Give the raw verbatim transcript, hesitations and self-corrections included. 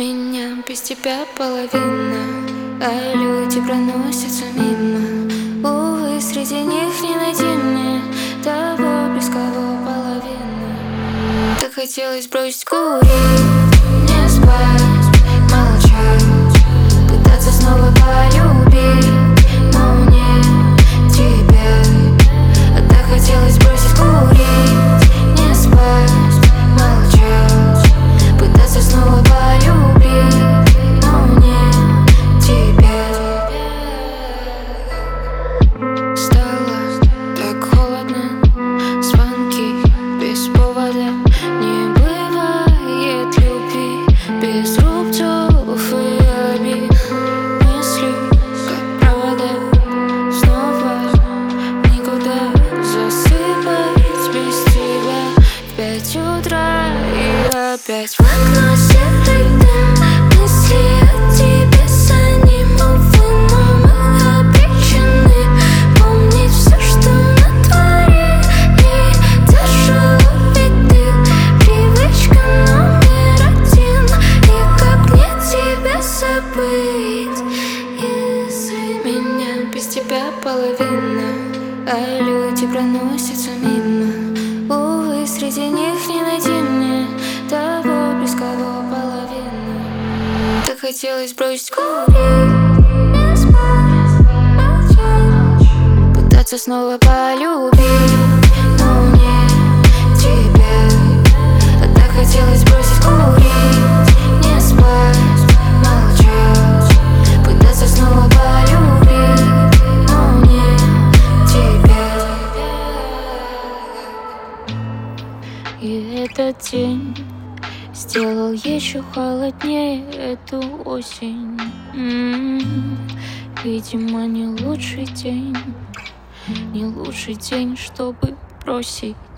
Меня без тебя половина, а люди проносятся мимо. Увы, среди них не найти мне того, без кого половина. Так хотелось бросить курить, не спать, молчать, пытаться снова полюбить, но не тебя. А так хотелось бросить курить, не спать, молчать, пытаться снова полюбить, но не тебя. Стало так холодно, звонки без повода. Не бывает любви без рубцов и обид. Мысли, как провода, снова никуда засыпать без тебя. В пять утра и опять в окно серый дым. Мысли о тебе за ним, увы, но мы обречены помнить все, что натворили. Тяжело, ведь ты привычка номер один. И как мне тебя забыть, если меня без тебя половина, а люди проносятся мимо. Увы, среди них не найти мне того, без кого половина. Так хотелось бросить курить, не спать, молчать, пытаться снова полюбить, но не тебя. А так хотелось бросить курить, не спать, молчать, пытаться снова полюбить, но не тебя. И этот день сделал еще холоднее эту осень. М-м-м. Видимо, не лучший день, не лучший день, чтобы бросить